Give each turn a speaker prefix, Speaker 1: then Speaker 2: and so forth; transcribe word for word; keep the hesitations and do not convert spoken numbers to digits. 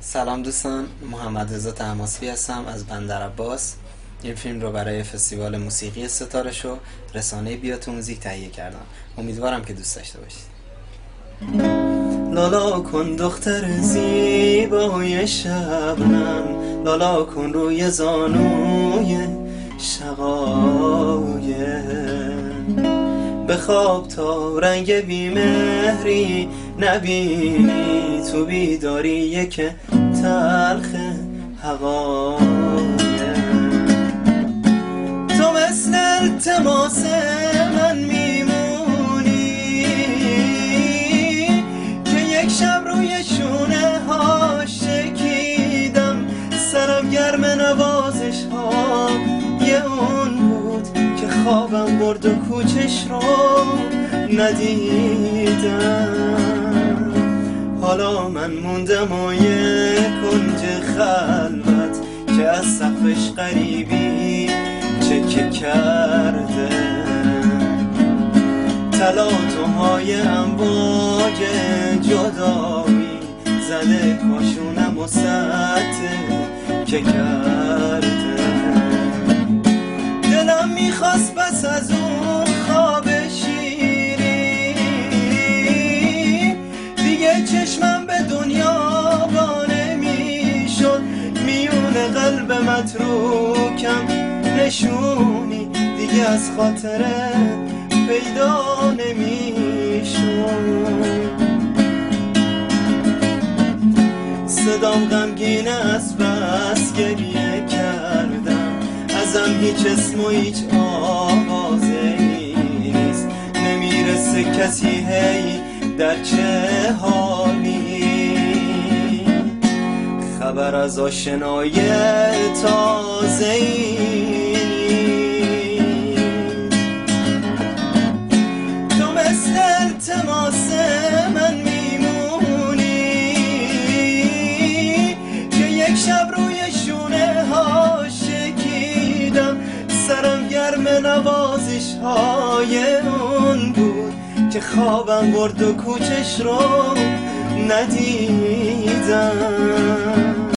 Speaker 1: سلام دوستان، محمد رضا طهماسبی هستم از بندرعباس. این فیلم رو برای فستیوال موسیقی ستاره شو رسانه بیاتو موزیک تهیه کردم. امیدوارم که دوست داشته باشید. لالا کن دختر زیبای شبنم، لالا کن روی زانوی شقایق، بخواب تا رنگ بیمهری نبینی تو بیداری که تلخ حقایق. تو مثل التماس من میمونی که یک شب روی شونه ها شکیدم، سرم گرم نوازش ها یه اون بود که خوابم برد و کوچش رو ندیدم. حالا من موندم و یه کنج خلوت که از سقفش غریبی چکه کرده، تلاطم‌های امواج جدایی زده کاشونم و سطح که کرده. دلم میخواست بس از اون خواب شیری دیگه چشمم به دنیا با نمیشد، میون قلب متروکم نشونی دیگه از خاطره پیدا نمیشد. صدام غمگینه از بس گریه کردم، ازم هیچ اسم و هیچ آوازه نیست، نمیرسه کسی هی در چه حالی، خبر از آشنای تازه ای. تو مثل التماس من میمونی که یک شب روی شونه ها شکیدم، سرم گرم نوازش های اون بود که خوابم برد و کوچش رو ندیدم.